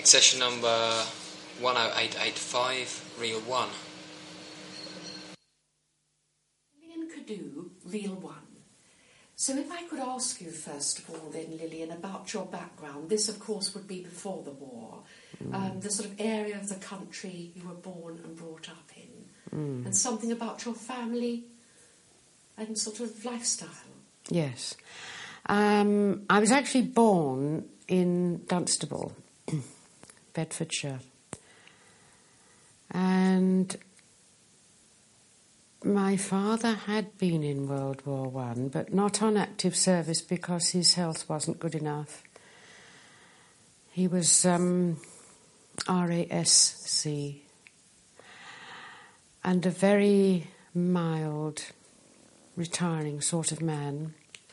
Session number 10885, Reel 1. Lillian Cadu, Reel 1. So if I could ask you first of all then, Lillian, about your background. This, of course, would be before the war. The sort of area of the country you were born and brought up in. And something about your family and sort of lifestyle. Yes. I was actually born in Dunstable, Bedfordshire. And my father had been in World War One, but not on active service because his health wasn't good enough. He was RASC and a very mild, retiring sort of man.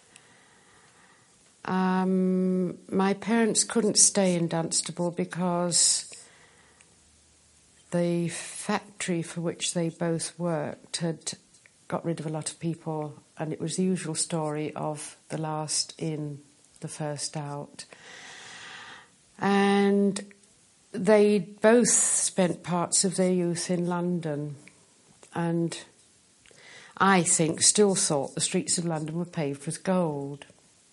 My parents couldn't stay in Dunstable because the factory for which they both worked had got rid of a lot of people, and it was the usual story of the last in, the first out. And they both spent parts of their youth in London, and I think still thought the streets of London were paved with gold.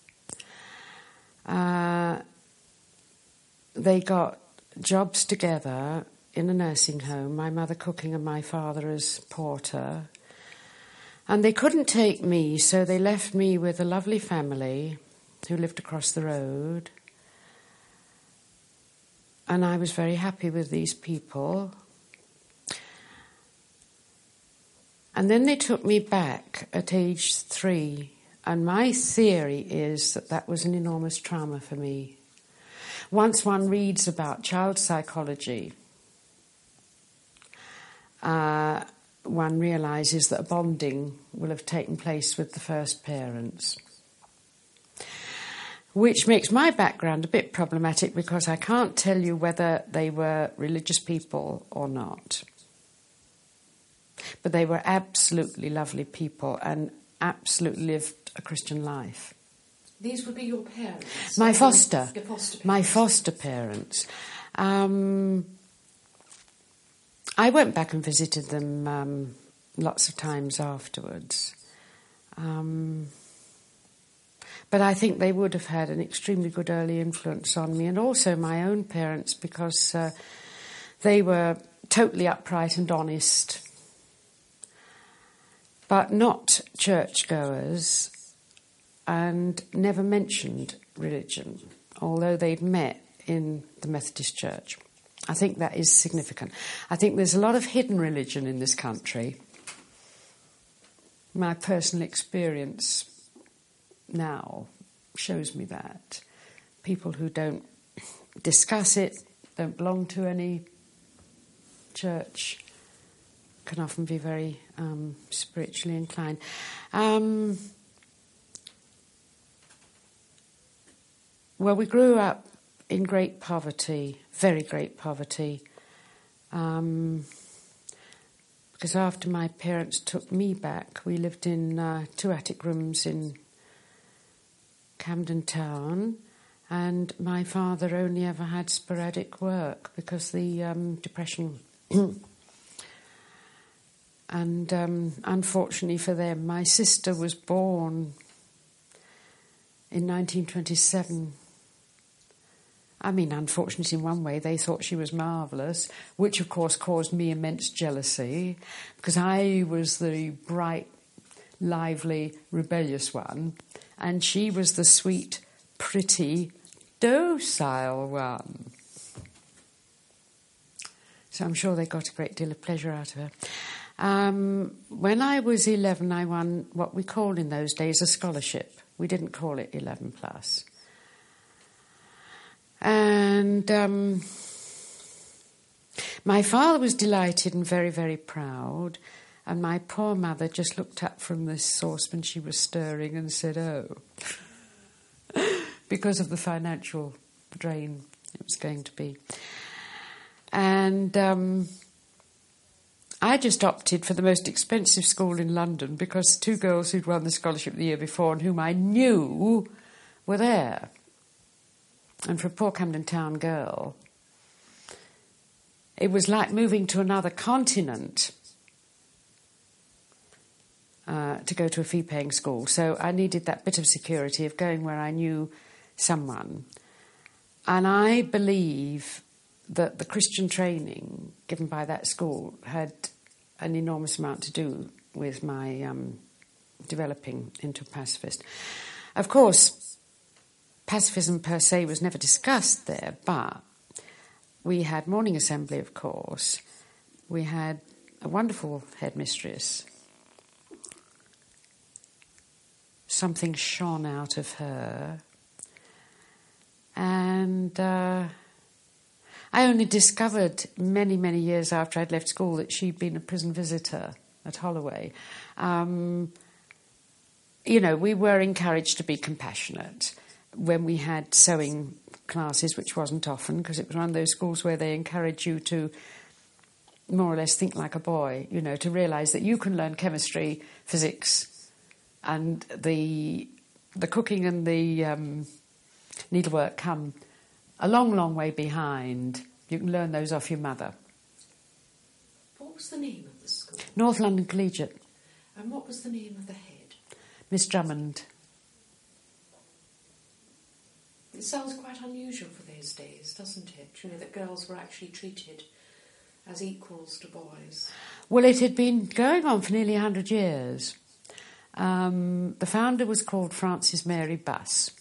They got jobs together in a nursing home, my mother cooking and my father as porter. And they couldn't take me, so they left me with a lovely family who lived across the road. And I was very happy with these people. And then they took me back at age 3. And my theory is that that was an enormous trauma for me. Once one reads about child psychology, one realises that a bonding will have taken place with the first parents. Which makes my background a bit problematic because I can't tell you whether they were religious people or not. But they were absolutely lovely people and absolutely lived a Christian life. These would be your parents? My foster parents. I went back and visited them lots of times afterwards. But I think they would have had an extremely good early influence on me, and also my own parents, because they were totally upright and honest, but not churchgoers, and never mentioned religion, although they'd met in the Methodist Church. I think that is significant. I think there's a lot of hidden religion in this country. My personal experience now shows me that. People who don't discuss it, don't belong to any church, can often be very spiritually inclined. Well, we grew up in great poverty, very great poverty, because after my parents took me back, we lived in 2 attic rooms in Camden Town, and my father only ever had sporadic work because the depression. And unfortunately for them, my sister was born in 1927. I mean, unfortunately in one way, they thought she was marvellous, which of course caused me immense jealousy, because I was the bright, lively, rebellious one, and she was the sweet, pretty, docile one. So I'm sure they got a great deal of pleasure out of her. When I was 11, I won what we called in those days a scholarship. We didn't call it 11 plus. And my father was delighted and very, very proud. And my poor mother just looked up from this saucepan she was stirring and said, oh, because of the financial drain it was going to be. And I just opted for the most expensive school in London because 2 girls who'd won the scholarship the year before and whom I knew were there. And for a poor Camden Town girl, it was like moving to another continent to go to a fee-paying school. So I needed that bit of security of going where I knew someone. And I believe that the Christian training given by that school had an enormous amount to do with my developing into a pacifist. Of course, pacifism per se was never discussed there, but we had morning assembly, of course. We had a wonderful headmistress. Something shone out of her. And I only discovered many, many years after I'd left school that she'd been a prison visitor at Holloway. We were encouraged to be compassionate when we had sewing classes, which wasn't often, because it was one of those schools where they encourage you to more or less think like a boy, to realise that you can learn chemistry, physics, and the cooking and the needlework come a long, long way behind. You can learn those off your mother. What was the name of the school? North London Collegiate. And what was the name of the head? Miss Drummond. It sounds quite unusual for those days, doesn't it? That girls were actually treated as equals to boys. Well, it had been going on for nearly 100 years. The founder was called Frances Mary Buss,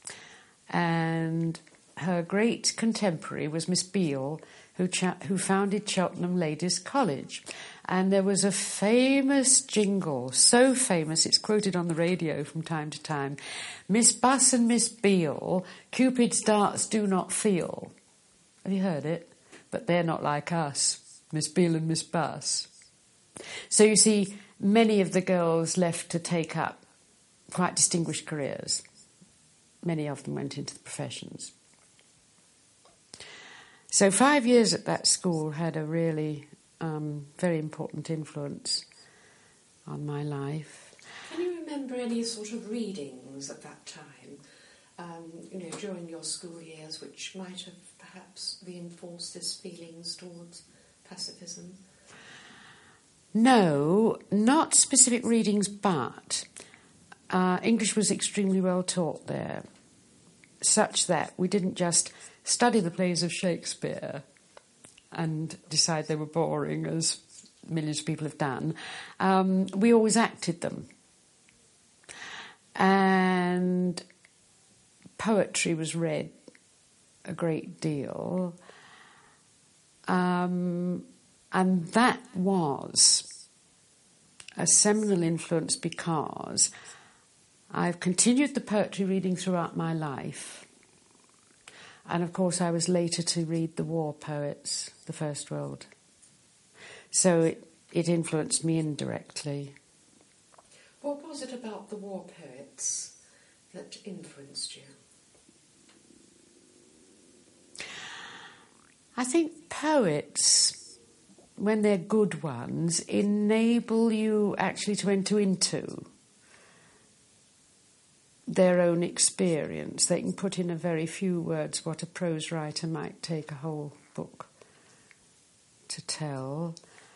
and her great contemporary was Miss Beale, who founded Cheltenham Ladies' College. And there was a famous jingle, so famous it's quoted on the radio from time to time. Miss Buss and Miss Beale, Cupid's darts do not feel. Have you heard it? But they're not like us, Miss Beale and Miss Buss. So you see, many of the girls left to take up quite distinguished careers. Many of them went into the professions. So 5 years at that school had a really very important influence on my life. Can you remember any sort of readings at that time, during your school years, which might have perhaps reinforced these feelings towards pacifism? No, not specific readings, but English was extremely well taught there, such that we didn't just study the plays of Shakespeare and decide they were boring, as millions of people have done. We always acted them. And poetry was read a great deal. And that was a seminal influence because I've continued the poetry reading throughout my life. And of course I was later to read the war poets, the First World. So it influenced me indirectly. What was it about the war poets that influenced you? I think poets, when they're good ones, enable you actually to enter into their own experience. They can put in a very few words what a prose writer might take a whole book to tell.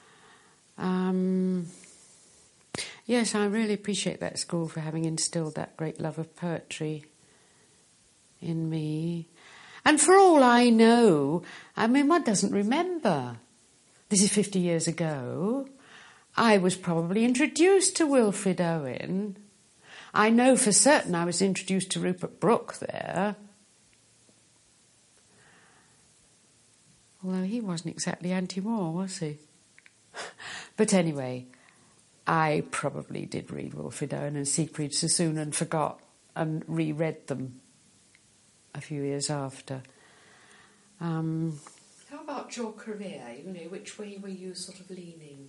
Yes, I really appreciate that school for having instilled that great love of poetry in me. And for all I know, one doesn't remember. This is 50 years ago. I was probably introduced to Wilfred Owen. I know for certain I was introduced to Rupert Brooke there. Although he wasn't exactly anti-war, was he? But anyway, I probably did read Wilfred Owen and Siegfried Sassoon and forgot and reread them a few years after. How about your career? Which way were you sort of leaning?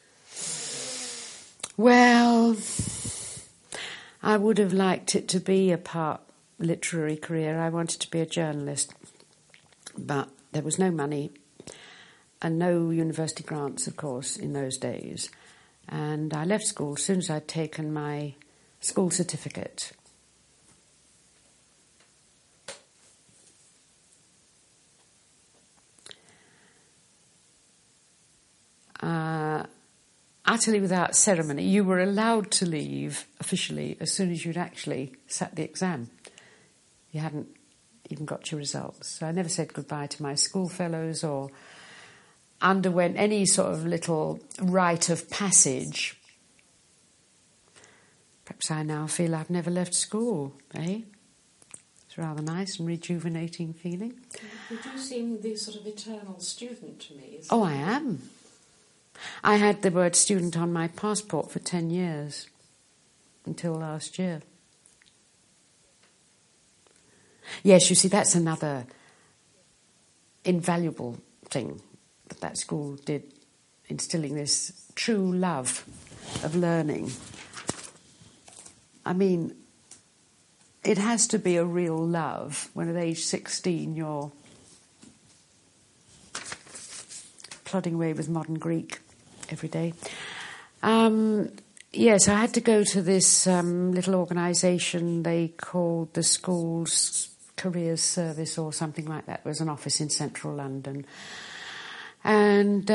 Well, I would have liked it to be a part literary career. I wanted to be a journalist, but there was no money and no university grants, of course, in those days. And I left school as soon as I'd taken my school certificate. utterly without ceremony. You were allowed to leave officially as soon as you'd actually sat the exam. You hadn't even got your results. So I never said goodbye to my schoolfellows or underwent any sort of little rite of passage. Perhaps I now feel I've never left school, eh? It's a rather nice and rejuvenating feeling. You do seem the sort of eternal student to me. Oh, I am. I had the word student on my passport for 10 years, until last year. Yes, you see, that's another invaluable thing that school did, instilling this true love of learning. I mean, it has to be a real love when at age 16 you're plodding away with modern Greek every day. Yes, I had to go to this little organisation they called the School's Careers Service or something like that. There was an office in central London. And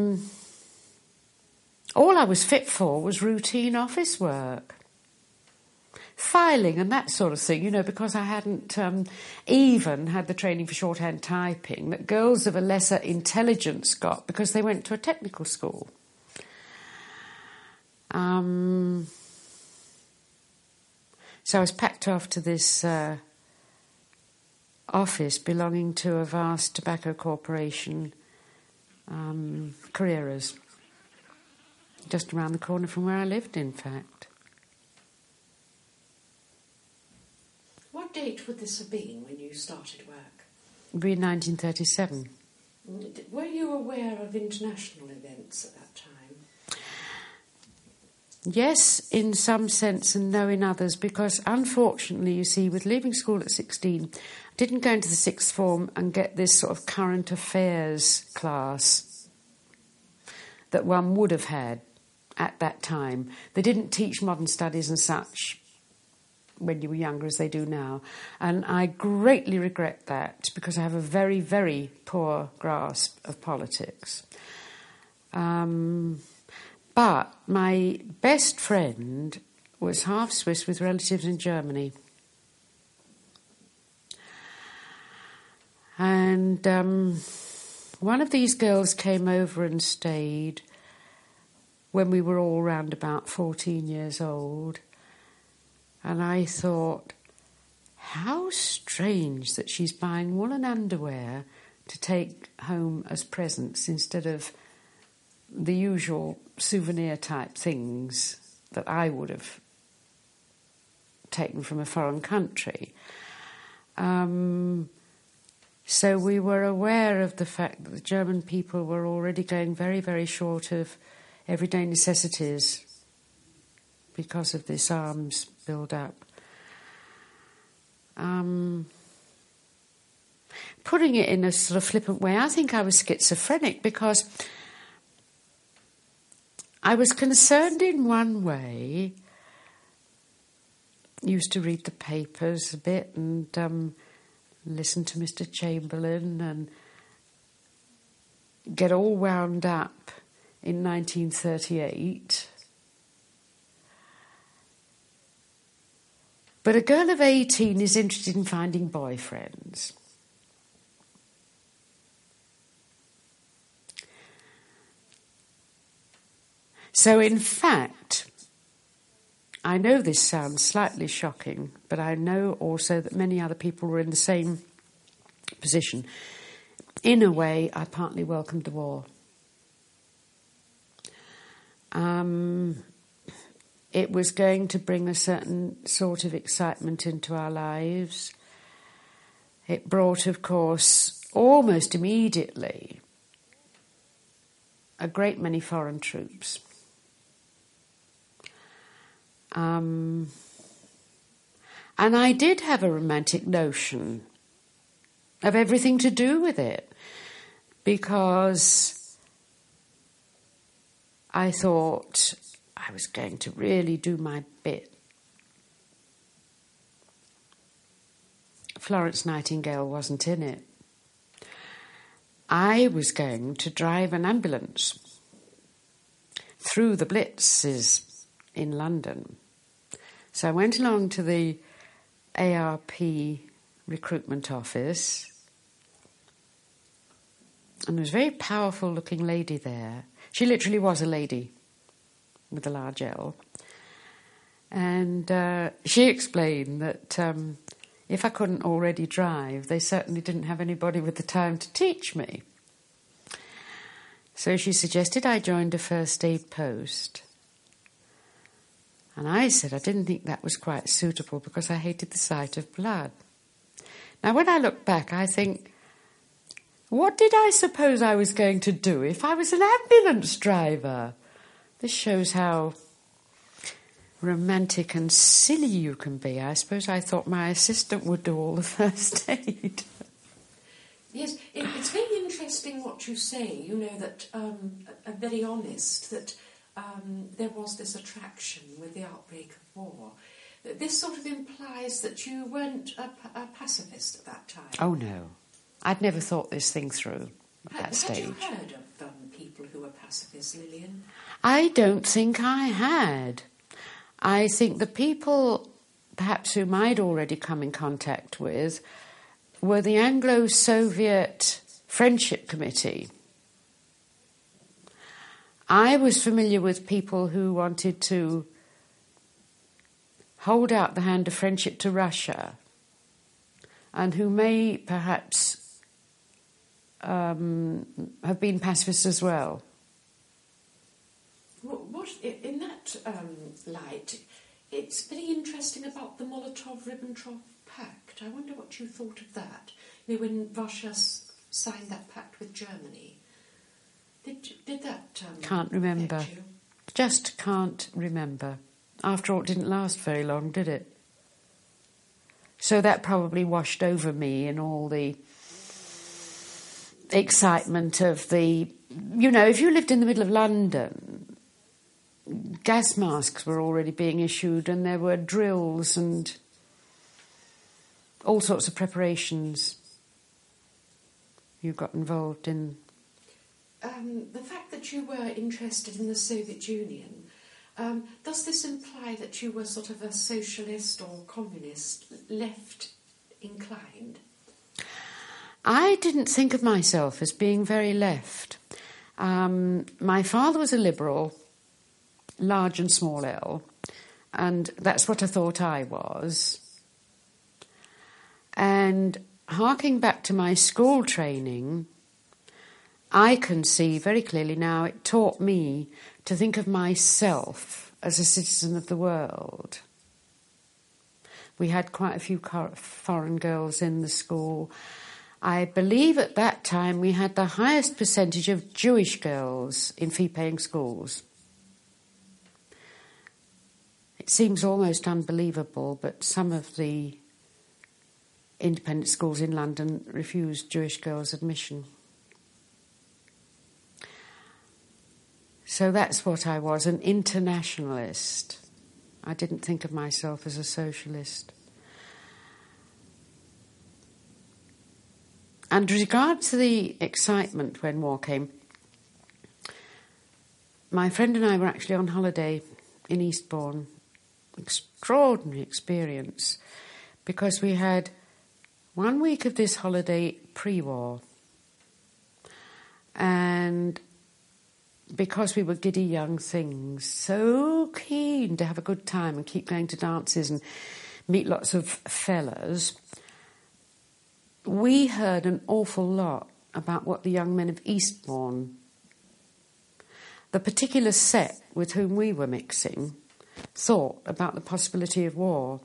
all I was fit for was routine office work. Filing and that sort of thing, because I hadn't even had the training for shorthand typing that girls of a lesser intelligence got because they went to a technical school. So I was packed off to this office belonging to a vast tobacco corporation, Carreras, just around the corner from where I lived, in fact. What date would this have been when you started work? It would be 1937. Were you aware of international events at that time? Yes, in some sense, and no in others, because unfortunately, you see, with leaving school at 16, I didn't go into the sixth form and get this sort of current affairs class that one would have had at that time. They didn't teach modern studies and such when you were younger as they do now. And I greatly regret that because I have a very, very poor grasp of politics. But my best friend was half Swiss with relatives in Germany. And one of these girls came over and stayed when we were all round about 14 years old. And I thought, how strange that she's buying woolen underwear to take home as presents instead of the usual souvenir-type things that I would have taken from a foreign country. So we were aware of the fact that the German people were already going very, very short of everyday necessities because of this arms build-up. Putting it in a sort of flippant way, I think I was schizophrenic because I was concerned in one way, used to read the papers a bit and listen to Mr. Chamberlain and get all wound up in 1938. But a girl of 18 is interested in finding boyfriends. So in fact, I know this sounds slightly shocking, but I know also that many other people were in the same position. In a way, I partly welcomed the war. It was going to bring a certain sort of excitement into our lives. It brought, of course, almost immediately, a great many foreign troops. And I did have a romantic notion of everything to do with it, because I thought I was going to really do my bit. Florence Nightingale wasn't in it. I was going to drive an ambulance through the blitzes in London. So I went along to the ARP recruitment office, and there was a very powerful looking lady there. She literally was a lady with a large L. And she explained that if I couldn't already drive, they certainly didn't have anybody with the time to teach me. So she suggested I joined a first aid post. And I said I didn't think that was quite suitable because I hated the sight of blood. Now, when I look back, I think, what did I suppose I was going to do if I was an ambulance driver? This shows how romantic and silly you can be. I suppose I thought my assistant would do all the first aid. Yes, it's very interesting what you say, you know, that very honest, that there was this attraction with the outbreak of war. This sort of implies that you weren't a pacifist at that time. Oh, no. I'd never thought this thing through at that stage. Had you heard of people who were pacifists, Lilian? I don't think I had. I think the people, perhaps whom I'd already come in contact with, were the Anglo-Soviet Friendship Committee. I was familiar with people who wanted to hold out the hand of friendship to Russia and who may perhaps have been pacifists as well. What in that light, it's very interesting about the Molotov-Ribbentrop Pact. I wonder what you thought of that. You know, when Russia signed that pact with Germany. Did that can't remember. affect you? Just can't remember. After all, it didn't last very long, did it? So that probably washed over me in all the excitement of the... You know, if you lived in the middle of London, gas masks were already being issued and there were drills and all sorts of preparations you got involved in. The fact that you were interested in the Soviet Union, does this imply that you were sort of a socialist or communist, left inclined? I didn't think of myself as being very left. My father was a liberal, large and small L, and that's what I thought I was. And harking back to my school training, I can see very clearly now it taught me to think of myself as a citizen of the world. We had quite a few foreign girls in the school. I believe at that time we had the highest percentage of Jewish girls in fee-paying schools. It seems almost unbelievable, but some of the independent schools in London refused Jewish girls admission. So that's what I was, an internationalist. I didn't think of myself as a socialist. And with regard to the excitement when war came, my friend and I were actually on holiday in Eastbourne. Extraordinary experience, because we had 1 week of this holiday pre-war. And because we were giddy young things, so keen to have a good time and keep going to dances and meet lots of fellas, we heard an awful lot about what the young men of Eastbourne, the particular set with whom we were mixing, thought about the possibility of war.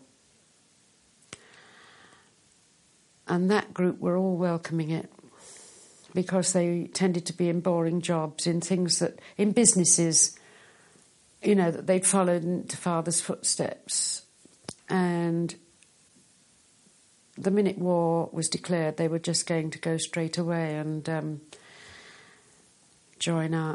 And that group were all welcoming it, because they tended to be in boring jobs, in things that, in businesses, you know, that they'd followed into father's footsteps. And the minute war was declared, they were just going to go straight away and join up.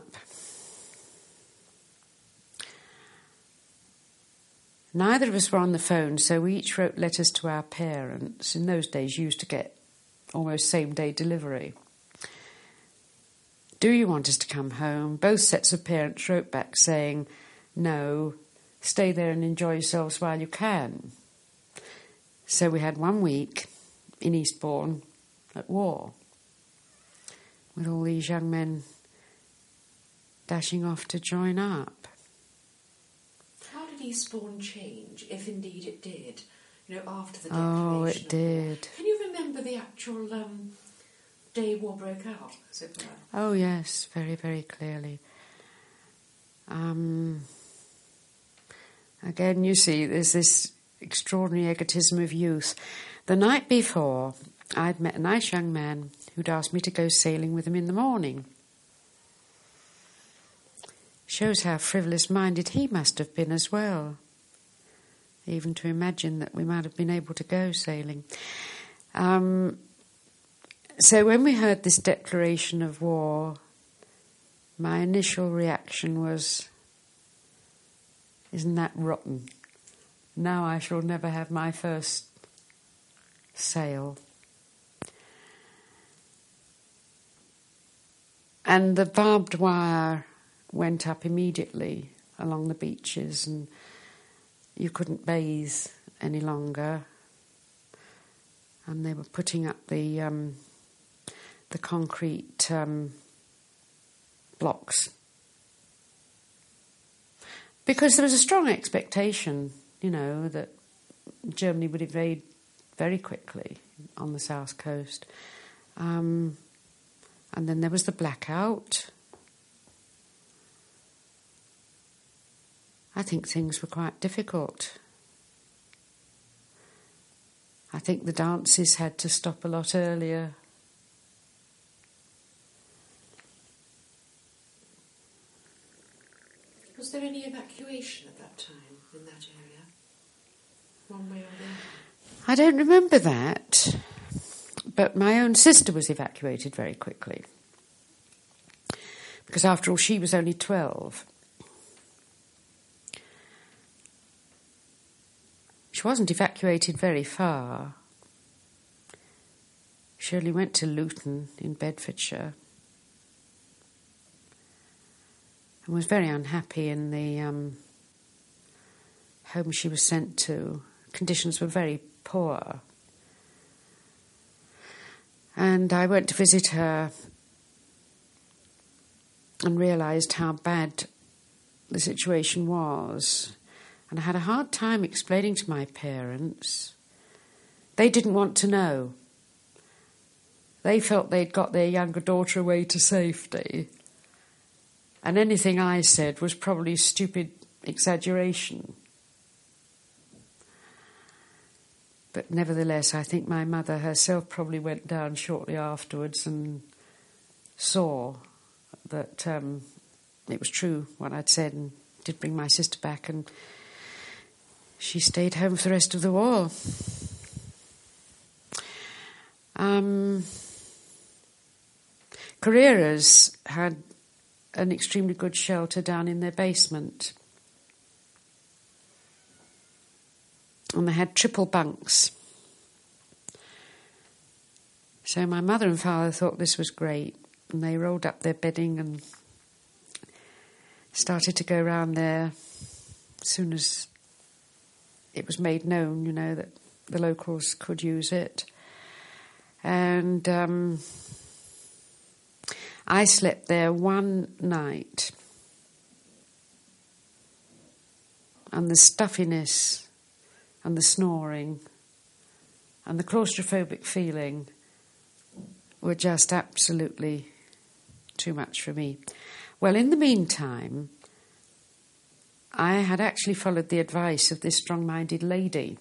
Neither of us were on the phone, so we each wrote letters to our parents. In those days, you used to get almost same-day delivery. do you want us to come home? Both sets of parents wrote back saying, no, stay there and enjoy yourselves while you can. So we had 1 week in Eastbourne at war, with all these young men dashing off to join up. How did Eastbourne change, if indeed it did, after the declaration? Oh, it did. Can you remember the actual day war broke out, as it were? Oh, yes, very, very clearly. Again, you see, there's this extraordinary egotism of youth. The night before, I'd met a nice young man who'd asked me to go sailing with him in the morning. Shows how frivolous-minded he must have been as well, even to imagine that we might have been able to go sailing. So when we heard this declaration of war, my initial reaction was, isn't that rotten? Now I shall never have my first sail. And the barbed wire went up immediately along the beaches, and you couldn't bathe any longer. And they were putting up the concrete blocks, because there was a strong expectation, that Germany would invade very quickly on the south coast. And then there was the blackout. I think things were quite difficult. I think the dances had to stop a lot earlier. Was there any evacuation at that time in that area, one way or the other? I don't remember that, but my own sister was evacuated very quickly, because after all, she was only 12. She wasn't evacuated very far. She only went to Luton in Bedfordshire, and was very unhappy in the home she was sent to. Conditions were very poor. And I went to visit her and realised how bad the situation was. And I had a hard time explaining to my parents. They didn't want to know. They felt they'd got their younger daughter away to safety. And anything I said was probably stupid exaggeration. But nevertheless, I think my mother herself probably went down shortly afterwards and saw that it was true what I'd said, and did bring my sister back, and she stayed home for the rest of the war. Carreras had an extremely good shelter down in their basement. And they had triple bunks. So my mother and father thought this was great, and they rolled up their bedding and started to go round there as soon as it was made known, that the locals could use it. And I slept there one night, and the stuffiness and the snoring and the claustrophobic feeling were just absolutely too much for me. Well, in the meantime, I had actually followed the advice of this strong-minded lady,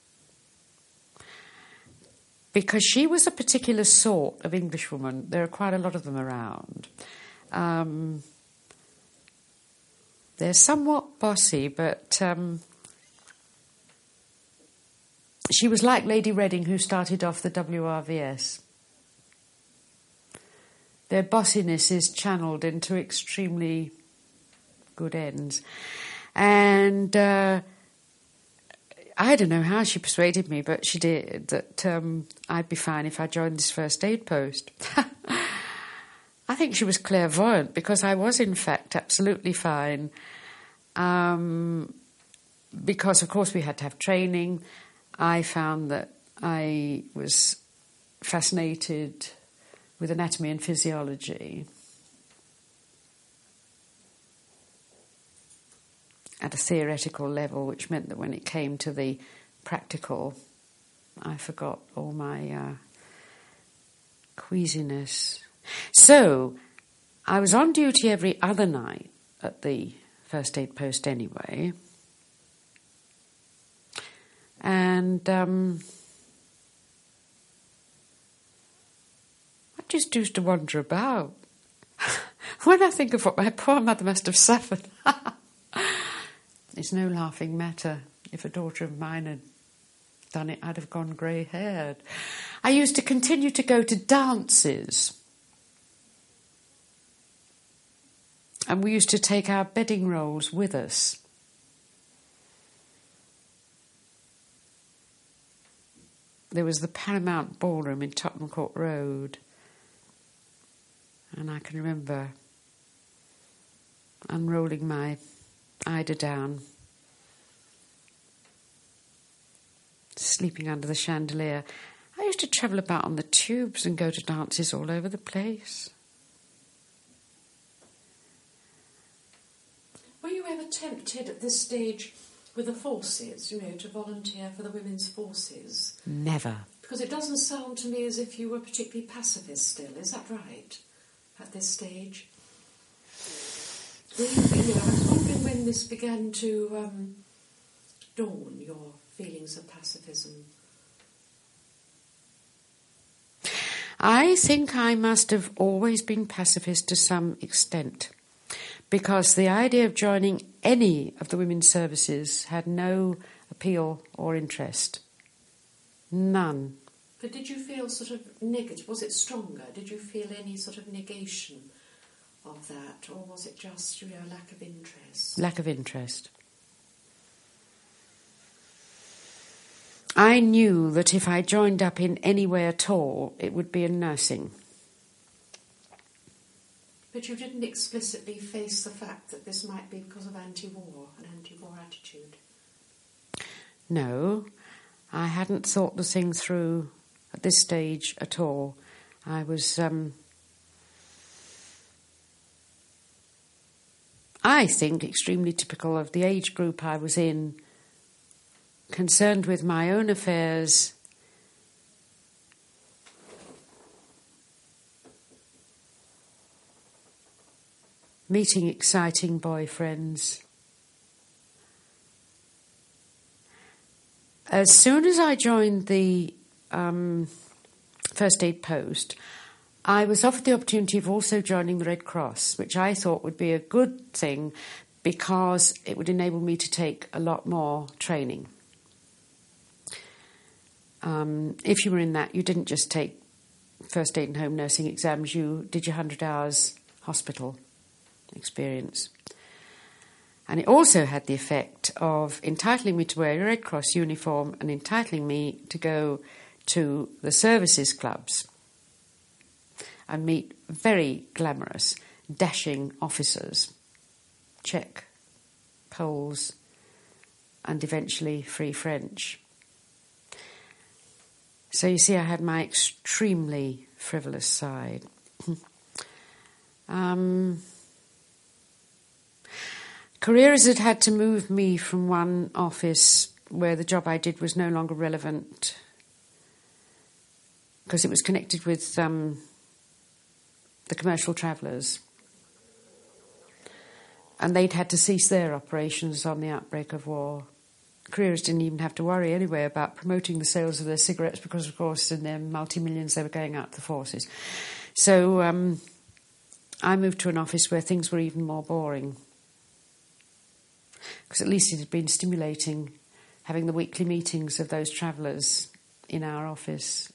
because she was a particular sort of Englishwoman. There are quite a lot of them around. They're somewhat bossy, but she was like Lady Reading, who started off the WRVS. Their bossiness is channeled into extremely good ends. And I don't know how she persuaded me, but she did, that I'd be fine if I joined this first aid post. I think she was clairvoyant, because I was in fact absolutely fine. Because of course we had to have training. I found that I was fascinated with anatomy and physiology at a theoretical level, which meant that when it came to the practical, I forgot all my queasiness. So I was on duty every other night at the first aid post anyway, and I just used to wander about. When I think of what my poor mother must have suffered, it's no laughing matter. If a daughter of mine had done it, I'd have gone grey-haired. I used to continue to go to dances, and we used to take our bedding rolls with us. There was the Paramount Ballroom in Tottenham Court Road, and I can remember unrolling my eiderdown, sleeping under the chandelier. I used to travel about on the tubes and go to dances all over the place. Were you ever tempted at this stage with the forces, to volunteer for the women's forces? Never. Because it doesn't sound to me as if you were particularly pacifist still, is that right, at this stage? I was wondering when this began to dawn, your feelings of pacifism. I think I must have always been pacifist to some extent, because the idea of joining any of the women's services had no appeal or interest. None. But did you feel sort of negative? Was it stronger? Did you feel any sort of negation of that? Or was it just, lack of interest? Lack of interest. I knew that if I joined up in any way at all, it would be in nursing. But you didn't explicitly face the fact that this might be because of anti-war, an anti-war attitude? No, I hadn't thought the thing through at this stage at all. I was, I think, extremely typical of the age group I was in, concerned with my own affairs, meeting exciting boyfriends. As soon as I joined the first aid post, I was offered the opportunity of also joining the Red Cross, which I thought would be a good thing because it would enable me to take a lot more training. If you were in that, you didn't just take first aid and home nursing exams, you did your 100 hours hospital experience. And it also had the effect of entitling me to wear a Red Cross uniform and entitling me to go to the services clubs and meet very glamorous, dashing officers, Czech, Poles, and eventually Free French. So you see, I had my extremely frivolous side. Careers had to move me from one office where the job I did was no longer relevant because it was connected with the commercial travellers. And they'd had to cease their operations on the outbreak of war. Careers didn't even have to worry anyway about promoting the sales of their cigarettes because, of course, in their multi-millions they were going out to the forces. So I moved to an office where things were even more boring, because at least it had been stimulating having the weekly meetings of those travellers in our office.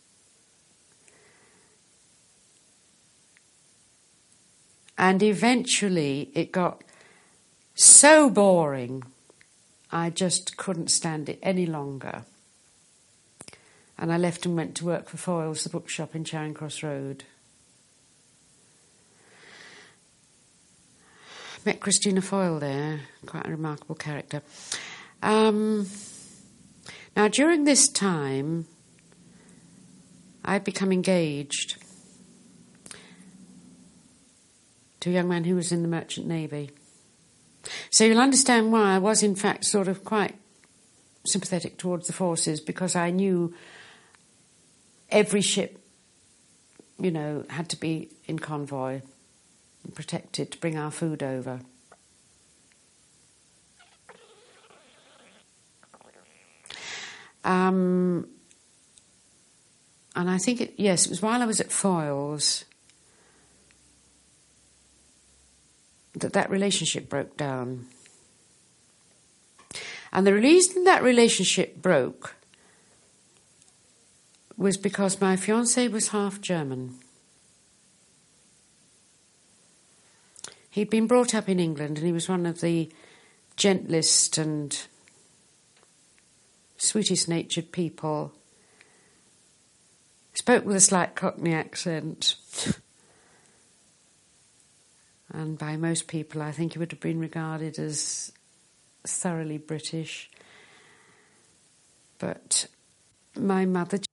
And eventually it got so boring I just couldn't stand it any longer. And I left and went to work for Foyles, the bookshop in Charing Cross Road. met Christina Foyle there, quite a remarkable character. Now, during this time, I'd become engaged to a young man who was in the Merchant Navy. So you'll understand why I was, in fact, sort of quite sympathetic towards the forces, because I knew every ship, you know, had to be in convoy and protected to bring our food over. And I think, it was while I was at Foyle's that relationship broke down. And the reason that relationship broke was because my fiancé was half German. He'd been brought up in England, and he was one of the gentlest and sweetest-natured people. Spoke with a slight Cockney accent. And by most people, I think he would have been regarded as thoroughly British. But my mother